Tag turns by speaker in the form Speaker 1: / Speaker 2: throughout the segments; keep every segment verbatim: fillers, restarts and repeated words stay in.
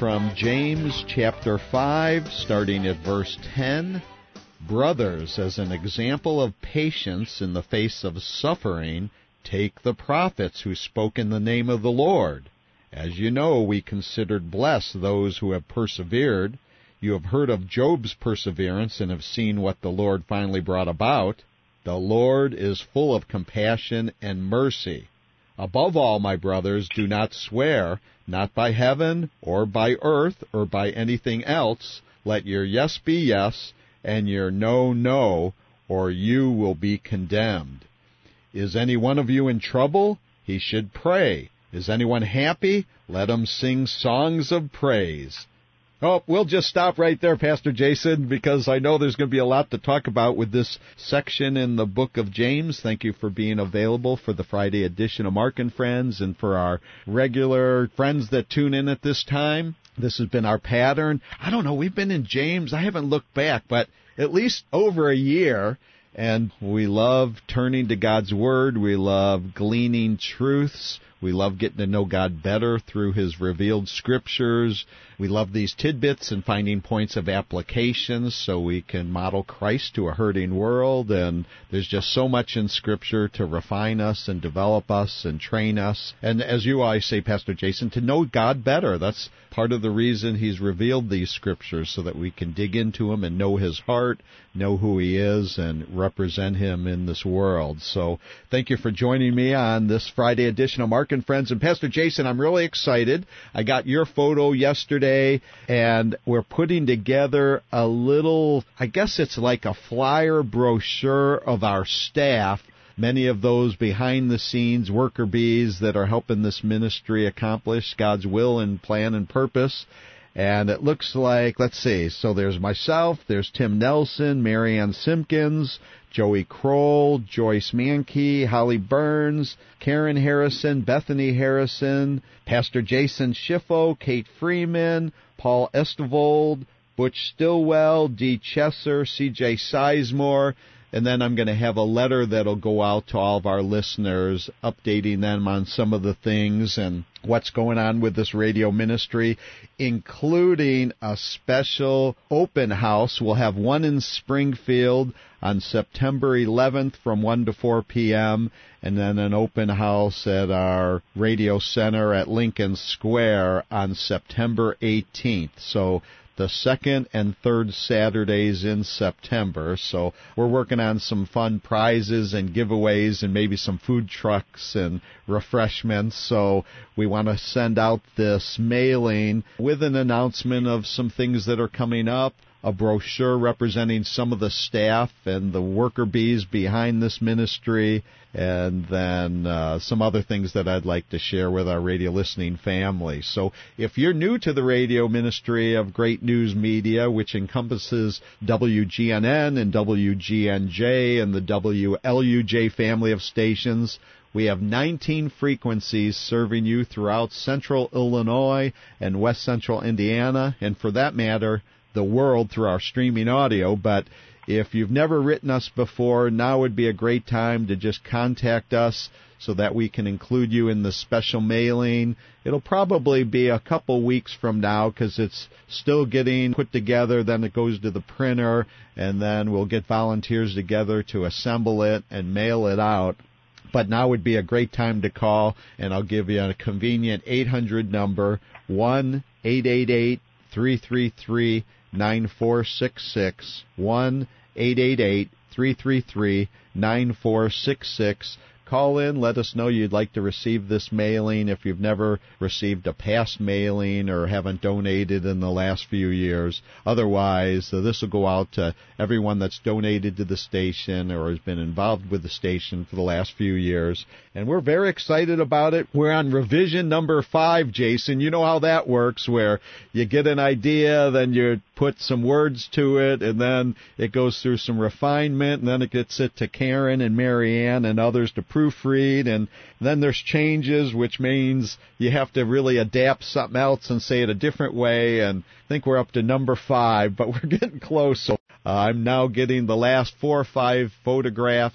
Speaker 1: from James chapter five, starting at verse ten. Brothers, as an example of patience in the face of suffering, take the prophets who spoke in the name of the Lord. As you know, we considered blessed those who have persevered. You have heard of Job's perseverance and have seen what the Lord finally brought about. The Lord is full of compassion and mercy. Above all, my brothers, do not swear, not by heaven or by earth or by anything else. Let your yes be yes, and your no, no, or you will be condemned. Is any one of you in trouble? He should pray. Is anyone happy? Let him sing songs of praise. Oh, we'll just stop right there, Pastor Jason, because I know there's going to be a lot to talk about with this section in the book of James. Thank you for being available for the Friday edition of Mark and Friends and for our regular friends that tune in at this time. This has been our pattern. I don't know, we've been in James. I haven't looked back, but at least over a year. And we love turning to God's Word. We love gleaning truths. We love getting to know God better through His revealed Scriptures. We love these tidbits and finding points of applications so we can model Christ to a hurting world. And there's just so much in Scripture to refine us and develop us and train us. And as you always say, Pastor Jason, to know God better. That's part of the reason He's revealed these Scriptures, so that we can dig into Him and know His heart, know who He is, and represent Him in this world. So thank you for joining me on this Friday edition of Mark and Friends. And Pastor Jason, I'm really excited. I got your photo yesterday, and we're putting together a little, I guess it's like a flyer brochure of our staff. Many of those behind-the-scenes worker bees that are helping this ministry accomplish God's will and plan and purpose. And it looks like, let's see, so there's myself, there's Tim Nelson, Marianne Simpkins, Joey Kroll, Joyce Mankey, Holly Burns, Karen Harrison, Bethany Harrison, Pastor Jason Schiffo, Kate Freeman, Paul Estevold, Butch Stillwell, Dee Chesser, C J Sizemore. And then I'm going to have a letter that'll go out to all of our listeners, updating them on some of the things and what's going on with this radio ministry, including a special open house. We'll have one in Springfield on September eleventh from one to four p.m., and then an open house at our radio center at Lincoln Square on September eighteenth. So the second and third Saturdays in September. So we're working on some fun prizes and giveaways and maybe some food trucks and refreshments. So we want to send out this mailing with an announcement of some things that are coming up, a brochure representing some of the staff and the worker bees behind this ministry, and then uh, some other things that I'd like to share with our radio listening family. So if you're new to the radio ministry of Great News Media, which encompasses W G N N and W G N J and the W L U J family of stations, we have nineteen frequencies serving you throughout central Illinois and west central Indiana, and for that matter, the world through our streaming audio. But if you've never written us before, now would be a great time to just contact us so that we can include you in the special mailing. It'll probably be a couple weeks from now because it's still getting put together. Then it goes to the printer, and then we'll get volunteers together to assemble it and mail it out. But now would be a great time to call, and I'll give you a convenient eight hundred number, one eight eight eight, three three three, nine four six six, one eight eight eight, three three three, nine four six six. Call in, let us know you'd like to receive this mailing if you've never received a past mailing or haven't donated in the last few years. Otherwise, uh, this will go out to everyone that's donated to the station or has been involved with the station for the last few years. And we're very excited about it. We're on revision number five, Jason. You know how that works, where you get an idea, then you put some words to it, and then it goes through some refinement, and then it gets it to Karen and Marianne and others to proofread, and then there's changes, which means you have to really adapt something else and say it a different way, and I think we're up to number five, but we're getting close. So uh, I'm now getting the last four or five photographs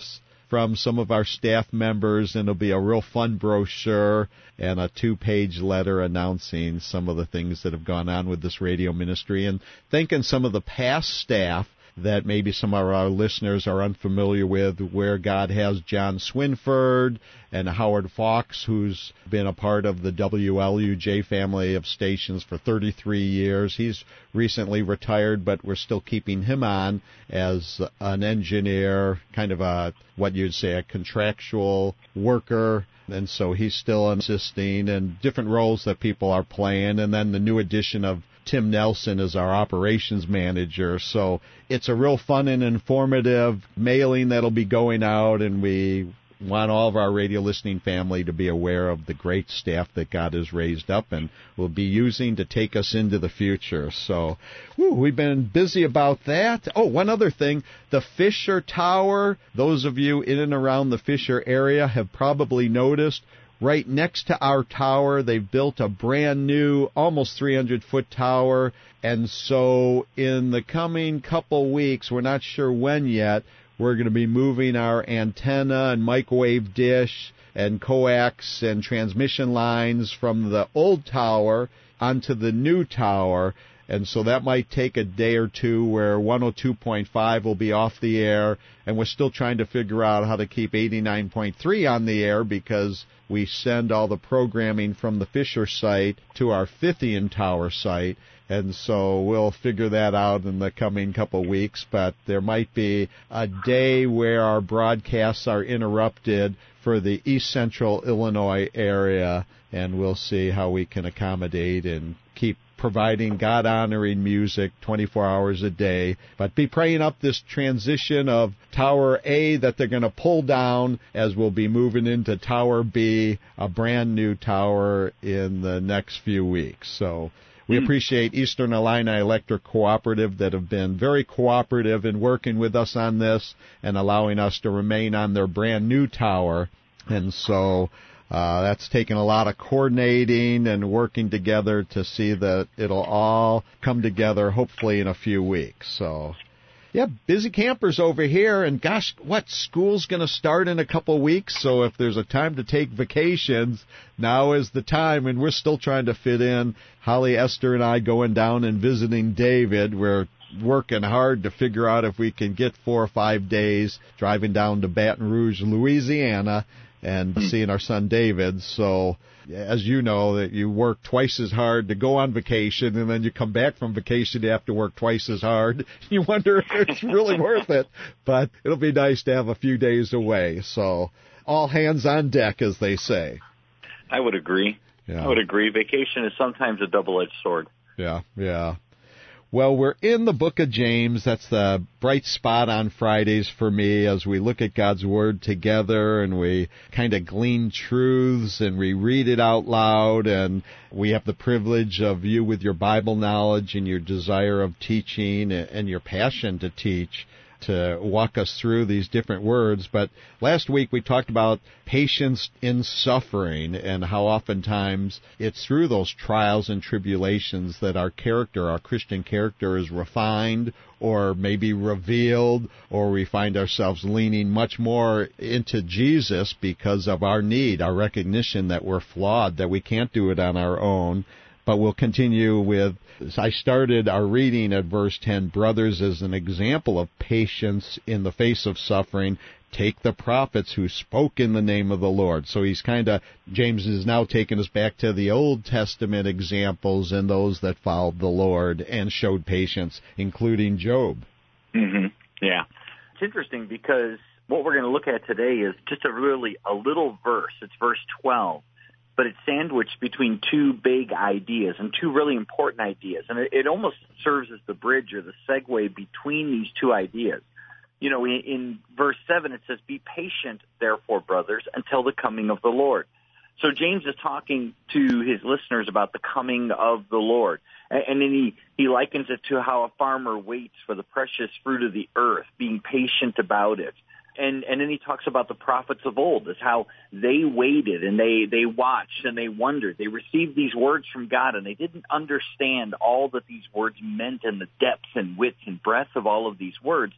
Speaker 1: from some of our staff members, and it'll be a real fun brochure and a two-page letter announcing some of the things that have gone on with this radio ministry, and thanking some of the past staff that maybe some of our listeners are unfamiliar with, where God has John Swinford and Howard Fox, who's been a part of the W L U J family of stations for thirty-three years. He's recently retired, but we're still keeping him on as an engineer, kind of a, what you'd say, a contractual worker. And so he's still assisting, and different roles that people are playing. And then the new addition of Tim Nelson is our operations manager. So it's a real fun and informative mailing that'll be going out, and we want all of our radio listening family to be aware of the great staff that God has raised up and will be using to take us into the future. So whew, we've been busy about that. Oh, one other thing, the Fisher Tower, those of you in and around the Fisher area have probably noticed right next to our tower, they've built a brand new, almost three hundred foot tower. And so in the coming couple weeks, we're not sure when yet, we're going to be moving our antenna and microwave dish and coax and transmission lines from the old tower onto the new tower. And so that might take a day or two where one oh two point five will be off the air, and we're still trying to figure out how to keep eighty-nine point three on the air, because we send all the programming from the Fisher site to our Fithian Tower site. And so we'll figure that out in the coming couple weeks. But there might be a day where our broadcasts are interrupted for the East Central Illinois area, and we'll see how we can accommodate and keep providing God-honoring music twenty-four hours a day. But be praying up this transition of Tower A that they're going to pull down, as we'll be moving into Tower B, a brand new tower, in the next few weeks. So we appreciate Eastern Illini Electric Cooperative that have been very cooperative in working with us on this and allowing us to remain on their brand new tower. And so uh, that's taken a lot of coordinating and working together to see that it'll all come together hopefully in a few weeks. So, yeah, busy campers over here. And gosh, what, school's going to start in a couple of weeks. So if there's a time to take vacations, now is the time. And we're still trying to fit in Holly, Esther, and I going down and visiting David. We're working hard to figure out if we can get four or five days driving down to Baton Rouge, Louisiana, and seeing our son David. So, as you know, that you work twice as hard to go on vacation, and then you come back from vacation, you have to work twice as hard. You wonder if it's really worth it. But it'll be nice to have a few days away. So, all hands on deck, as they say.
Speaker 2: I would agree. Yeah. I would agree. Vacation is sometimes a double-edged sword.
Speaker 1: Yeah, yeah. Well, we're in the book of James. That's the bright spot on Fridays for me as we look at God's Word together and we kind of glean truths and we read it out loud. And we have the privilege of you with your Bible knowledge and your desire of teaching and your passion to teach, to walk us through these different words. But last week we talked about patience in suffering and how oftentimes it's through those trials and tribulations that our character, our Christian character, is refined or maybe revealed, or we find ourselves leaning much more into Jesus because of our need, our recognition that we're flawed, that we can't do it on our own. But we'll continue with, I started our reading at verse ten, brothers, as an example of patience in the face of suffering, take the prophets who spoke in the name of the Lord. So he's kind of, James is now taking us back to the Old Testament examples and those that followed the Lord and showed patience, including Job.
Speaker 2: Mm-hmm. Yeah. It's interesting because what we're going to look at today is just a really, a little verse. It's verse twelve. But it's sandwiched between two big ideas and two really important ideas. And it, it almost serves as the bridge or the segue between these two ideas. You know, in, in verse seven, it says, be patient, therefore, brothers, until the coming of the Lord. So James is talking to his listeners about the coming of the Lord. And, and then he, he likens it to how a farmer waits for the precious fruit of the earth, being patient about it. And, and then he talks about the prophets of old, as how they waited and they, they watched and they wondered. They received these words from God, and they didn't understand all that these words meant and the depth and width and breadth of all of these words.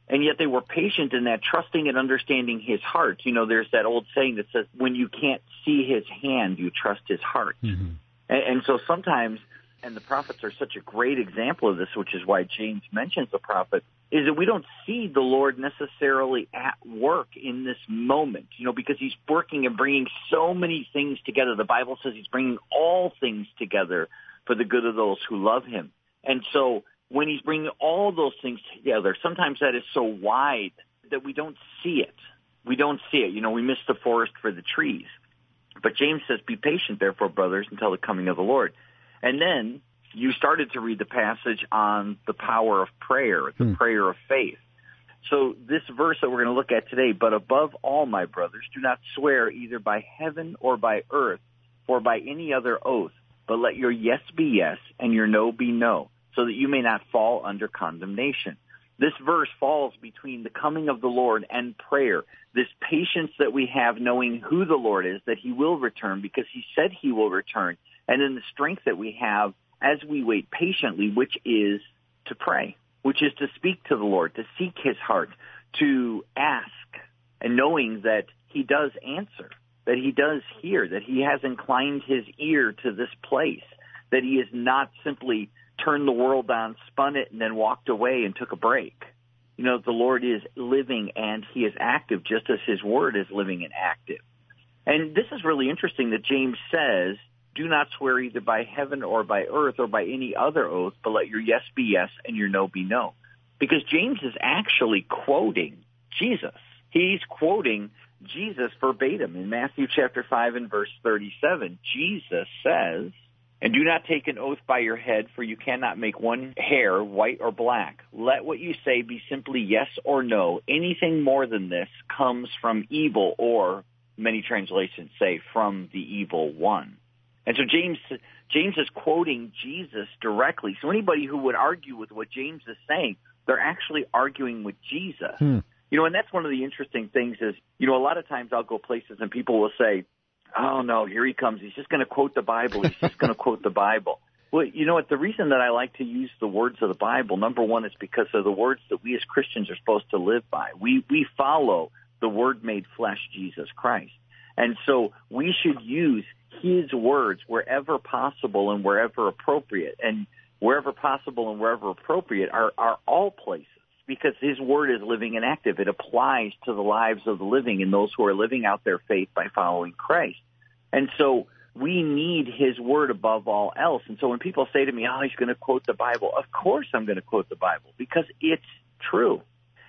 Speaker 2: And yet they were patient in that, trusting and understanding his heart. You know, there's that old saying that says, when you can't see his hand, you trust his heart. Mm-hmm. And, and so sometimes, and the prophets are such a great example of this, which is why James mentions the prophet, is that we don't see the Lord necessarily at work in this moment, you know, because he's working and bringing so many things together. The Bible says he's bringing all things together for the good of those who love him. And so when he's bringing all those things together, sometimes that is so wide that we don't see it. We don't see it. You know, we miss the forest for the trees. But James says, be patient, therefore, brothers, until the coming of the Lord. And then you started to read the passage on the power of prayer, the hmm. prayer of faith. So this verse that we're going to look at today, but above all, my brothers, do not swear either by heaven or by earth or by any other oath, but let your yes be yes and your no be no, so that you may not fall under condemnation. This verse falls between the coming of the Lord and prayer, this patience that we have knowing who the Lord is, that he will return because he said he will return, and then the strength that we have as we wait patiently, which is to pray, which is to speak to the Lord, to seek his heart, to ask, and knowing that he does answer, that he does hear, that he has inclined his ear to this place, that he is not simply turned the world on, spun it, and then walked away and took a break. You know, the Lord is living and he is active, just as his word is living and active. And this is really interesting that James says, do not swear either by heaven or by earth or by any other oath, but let your yes be yes and your no be no. Because James is actually quoting Jesus. He's quoting Jesus verbatim in Matthew chapter five and verse thirty-seven. Jesus says, and do not take an oath by your head, for you cannot make one hair white or black. Let what you say be simply yes or no. Anything more than this comes from evil, or many translations say from the evil one. And so James James is quoting Jesus directly. So anybody who would argue with what James is saying, they're actually arguing with Jesus. Hmm. You know, and that's one of the interesting things is, you know, a lot of times I'll go places and people will say, oh, no, here he comes. He's just going to quote the Bible. He's just going to quote the Bible. Well, you know what? The reason that I like to use the words of the Bible, number one, is because they're the words that we as Christians are supposed to live by. We we follow the Word made flesh, Jesus Christ. And so we should use his words wherever possible and wherever appropriate. And wherever possible and wherever appropriate are, are all places, because his word is living and active. It applies to the lives of the living and those who are living out their faith by following Christ. And so we need his word above all else. And so when people say to me, oh, he's going to quote the Bible, of course I'm going to quote the Bible because it's true.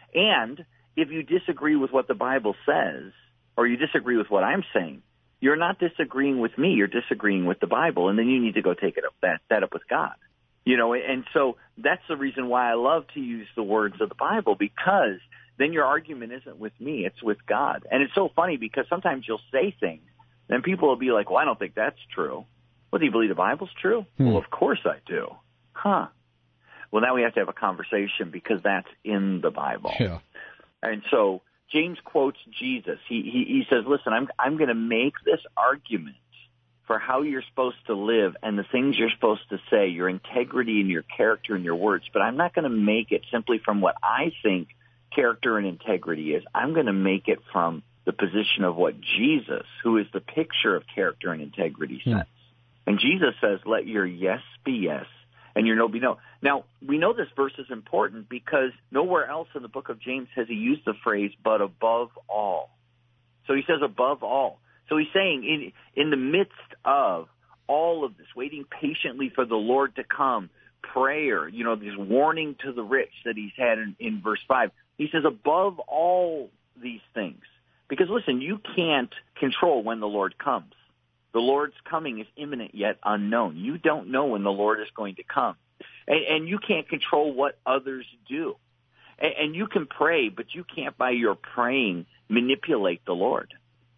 Speaker 2: And if you disagree with what the Bible says, or you disagree with what I'm saying, you're not disagreeing with me, you're disagreeing with the Bible, and then you need to go take it up, that, that up with God. You know, and so that's the reason why I love to use the words of the Bible, because then your argument isn't with me, it's with God. And it's so funny because sometimes you'll say things, and people will be like, well, I don't think that's true. Well, do you believe the Bible's true? Hmm. Well, of course I do. Huh. Well, now we have to have a conversation because that's in the Bible.
Speaker 1: Yeah.
Speaker 2: And so James quotes Jesus. He he, he says, listen, I'm I'm going to make this argument for how you're supposed to live and the things you're supposed to say, your integrity and your character and your words, but I'm not going to make it simply from what I think character and integrity is. I'm going to make it from the position of what Jesus, who is the picture of character and integrity, says. Yeah. And Jesus says, let your yes be yes and your no be no. Now, we know this verse is important because nowhere else in the book of James has he used the phrase, but above all. So he says above all. So he's saying in, in the midst of all of this, waiting patiently for the Lord to come, prayer, you know, this warning to the rich that he's had in, in verse five, he says above all these things. Because, listen, you can't control when the Lord comes. The Lord's coming is imminent yet unknown. You don't know when the Lord is going to come. And, and you can't control what others do. And, and you can pray, but you can't, by your praying, manipulate the Lord.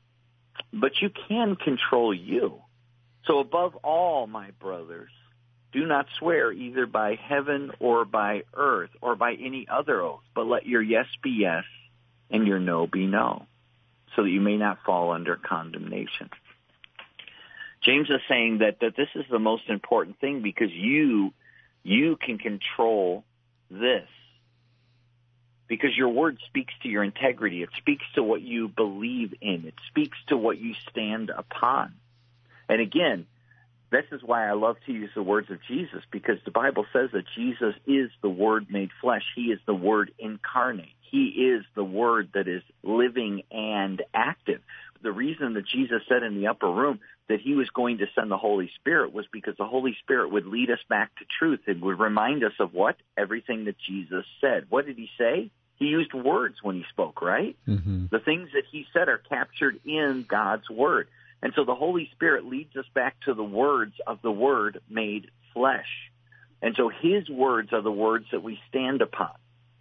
Speaker 2: But you can control you. So above all, my brothers, do not swear either by heaven or by earth or by any other oath, but let your yes be yes and your no be no, so that you may not fall under condemnation. James is saying that, that this is the most important thing because you you can control this. because your word speaks to your integrity. It speaks to what you believe in. It speaks to what you stand upon. And again, this is why I love to use the words of Jesus, because the Bible says that Jesus is the Word made flesh. He is the Word incarnate. He is the Word that is living and active. The reason that Jesus said in the upper room that he was going to send the Holy Spirit was because the Holy Spirit would lead us back to truth. It would remind us of what? Everything that Jesus said. What did he say? He used words when he spoke, right? Mm-hmm. The things that he said are captured in God's Word. And so the Holy Spirit leads us back to the words of the Word made flesh. And so his words are the words that we stand upon.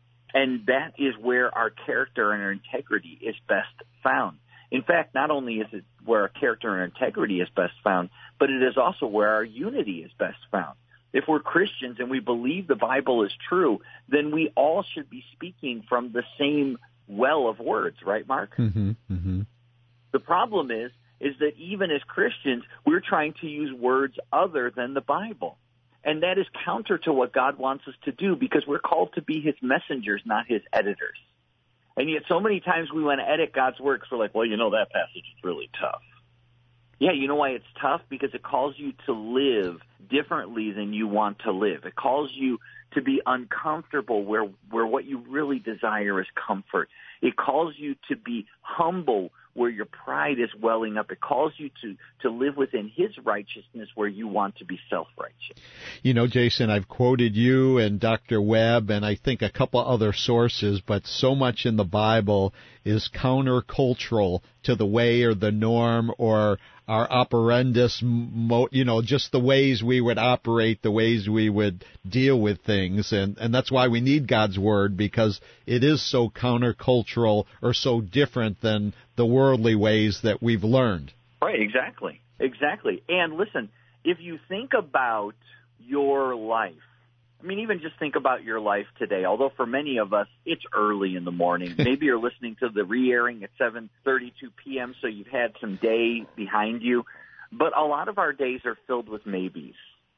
Speaker 2: And that is where our character and our integrity is best found. In fact, not only is it where our character and integrity is best found, but it is also where our unity is best found. If we're Christians and we believe the Bible is true, then we all should be speaking from the same well of words, right, Mark?
Speaker 1: Mm-hmm, mm-hmm.
Speaker 2: The problem is, is that even as Christians, we're trying to use words other than the Bible. And that is counter to what God wants us to do, because we're called to be his messengers, not his editors. And yet so many times we want to edit God's word because we're like, well, you know, that passage is really tough. Yeah, you know why it's tough? Because it calls you to live differently than you want to live. It calls you to be uncomfortable where, where what you really desire is comfort. It calls you to be humble where your pride is welling up. It calls you to, to live within his righteousness where you want to be self-righteous.
Speaker 1: You know, Jason, I've quoted you and Doctor Webb and I think a couple other sources, but so much in the Bible is countercultural to the way or the norm or our operandus, you know, just the ways we would operate, the ways we would deal with things. And, and that's why we need God's Word, because it is so countercultural or so different than the worldly ways that we've learned.
Speaker 2: Right, exactly. Exactly. And listen, if you think about your life, I mean, even just think about your life today, although for many of us, it's early in the morning. Maybe you're listening to the re-airing at seven thirty-two p.m., so you've had some day behind you. But a lot of our days are filled with maybes,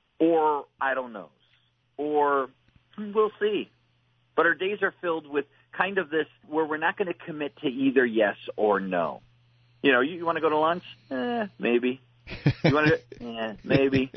Speaker 2: or I don't know, or we'll see. But our days are filled with kind of this where we're not going to commit to either yes or no. You know, you, you want to go to lunch? Eh, maybe. You want to? Eh, maybe.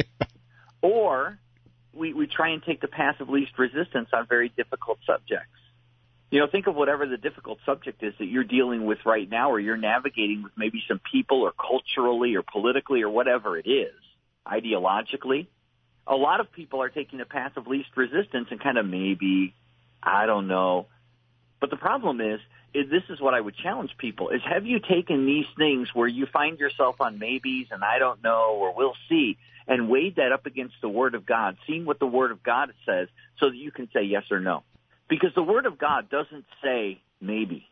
Speaker 2: Or we, we try and take the path of least resistance on very difficult subjects. You know, think of whatever the difficult subject is that you're dealing with right now, or you're navigating with maybe some people or culturally or politically or whatever it is, ideologically. A lot of people are taking the path of least resistance and kind of maybe, I don't know. But the problem is, is this is what I would challenge people, is have you taken these things where you find yourself on maybes and I don't know or we'll see, and weighed that up against the Word of God, seeing what the Word of God says so that you can say yes or no? Because the Word of God doesn't say maybe.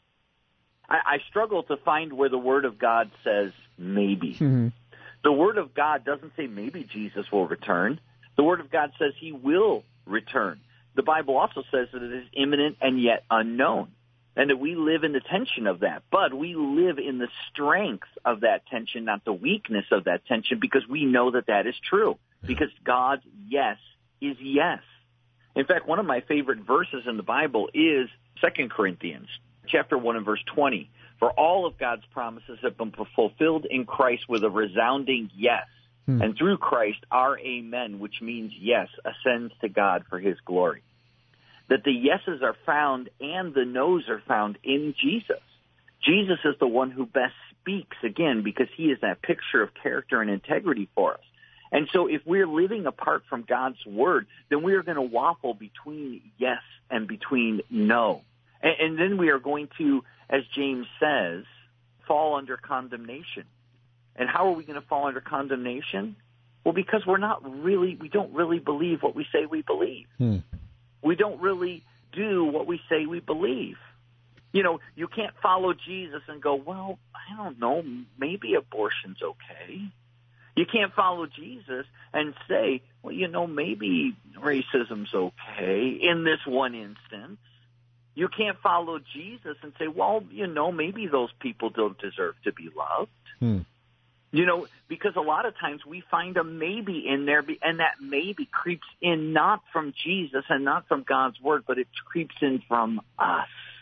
Speaker 2: I, I struggle to find where the Word of God says maybe. Mm-hmm. The Word of God doesn't say maybe Jesus will return. The Word of God says he will return. The Bible also says that it is imminent and yet unknown, and that we live in the tension of that. But we live in the strength of that tension, not the weakness of that tension, because we know that that is true, because God's yes is yes. In fact, one of my favorite verses in the Bible is Second Corinthians chapter one and verse twenty. For all of God's promises have been fulfilled in Christ with a resounding yes. Hmm. And through Christ, our amen, which means yes, ascends to God for his glory. That the yeses are found and the no's are found in Jesus. Jesus is the one who best speaks, again, because he is that picture of character and integrity for us. And so if we're living apart from God's word, then we are going to waffle between yes and between no. And, and then we are going to, as James says, fall under condemnation. And how are we going to fall under condemnation? Well, because we're not really, we don't really believe what we say we believe. Hmm. We don't really do what we say we believe. You know, you can't follow Jesus and go, well, I don't know, maybe abortion's okay. You can't follow Jesus and say, well, you know, maybe racism's okay in this one instance. You can't follow Jesus and say, well, you know, maybe those people don't deserve to be loved. Hmm. You know, because a lot of times we find a maybe in there, and that maybe creeps in not from Jesus and not from God's word, but it creeps in from us.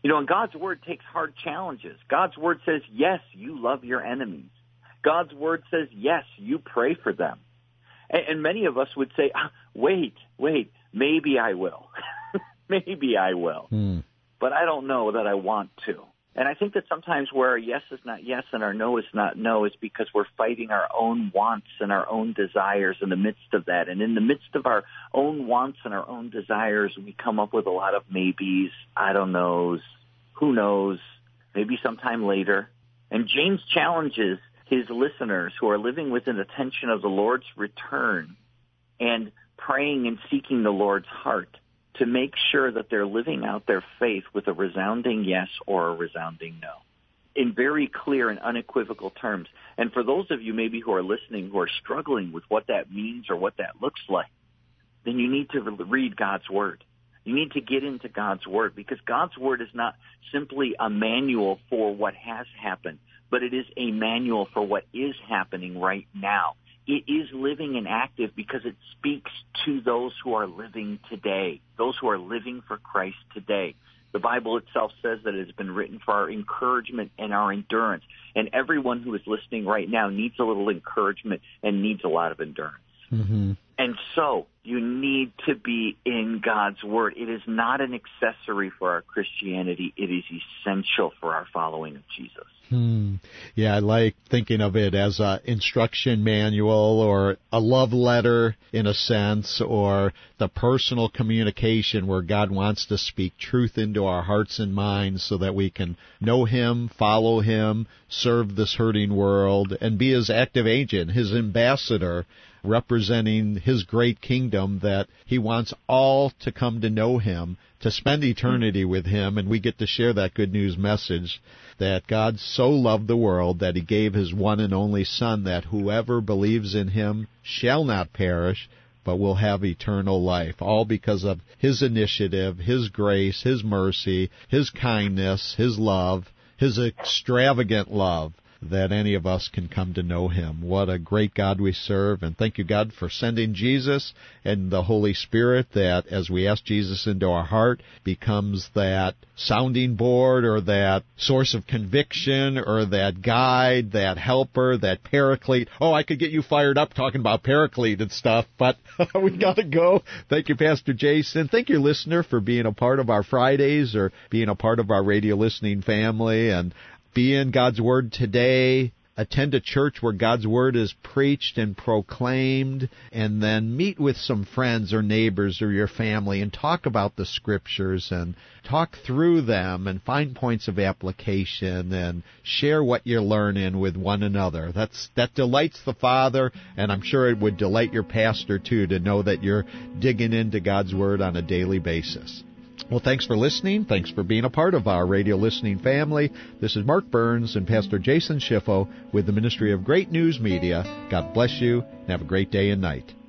Speaker 2: You know, and God's Word takes hard challenges. God's Word says, yes, you love your enemies. God's Word says, yes, you pray for them. And, and many of us would say, ah, wait, wait, maybe I will. Maybe I will.
Speaker 1: Mm.
Speaker 2: But I don't know that I want to. And I think that sometimes where our yes is not yes and our no is not no is because we're fighting our own wants and our own desires in the midst of that. And in the midst of our own wants and our own desires, we come up with a lot of maybes, I don't knows, who knows, maybe sometime later. And James challenges his listeners who are living within the tension of the Lord's return and praying and seeking the Lord's heart to make sure that they're living out their faith with a resounding yes or a resounding no, in very clear and unequivocal terms. And for those of you maybe who are listening who are struggling with what that means or what that looks like, then you need to read God's Word. You need to get into God's Word, because God's Word is not simply a manual for what has happened, but it is a manual for what is happening right now. It is living and active because it speaks to those who are living today, those who are living for Christ today. The Bible itself says that it has been written for our encouragement and our endurance. And everyone who is listening right now needs a little encouragement and needs a lot of endurance.
Speaker 1: Mm-hmm.
Speaker 2: And so you need to be in God's Word. It is not an accessory for our Christianity. It is essential for our following of Jesus.
Speaker 1: Hmm. Yeah, I like thinking of it as an instruction manual or a love letter in a sense, or the personal communication where God wants to speak truth into our hearts and minds so that we can know Him, follow Him, serve this hurting world, and be His active agent, His ambassador, representing His great kingdom, that He wants all to come to know Him, to spend eternity with Him, and we get to share that good news message that God so loved the world that He gave His one and only Son, that whoever believes in Him shall not perish, but will have eternal life, all because of His initiative, His grace, His mercy, His kindness, His love, His extravagant love, that any of us can come to know Him. What a great God we serve, and thank you, God, for sending Jesus and the Holy Spirit, that as we ask Jesus into our heart, becomes that sounding board or that source of conviction or that guide, that helper, that paraclete. Oh, I could get you fired up talking about paraclete and stuff, but we got to go. Thank you, Pastor Jason. Thank you, listener, for being a part of our Fridays or being a part of our radio listening family. And be in God's Word today. Attend a church where God's Word is preached and proclaimed, and then meet with some friends or neighbors or your family and talk about the Scriptures and talk through them and find points of application and share what you're learning with one another. That's that delights the Father, and I'm sure it would delight your pastor too, to know that you're digging into God's Word on a daily basis. Well, thanks for listening. Thanks for being a part of our radio listening family. This is Mark Burns and Pastor Jason Schiffo with the Ministry of Great News Media. God bless you and have a great day and night.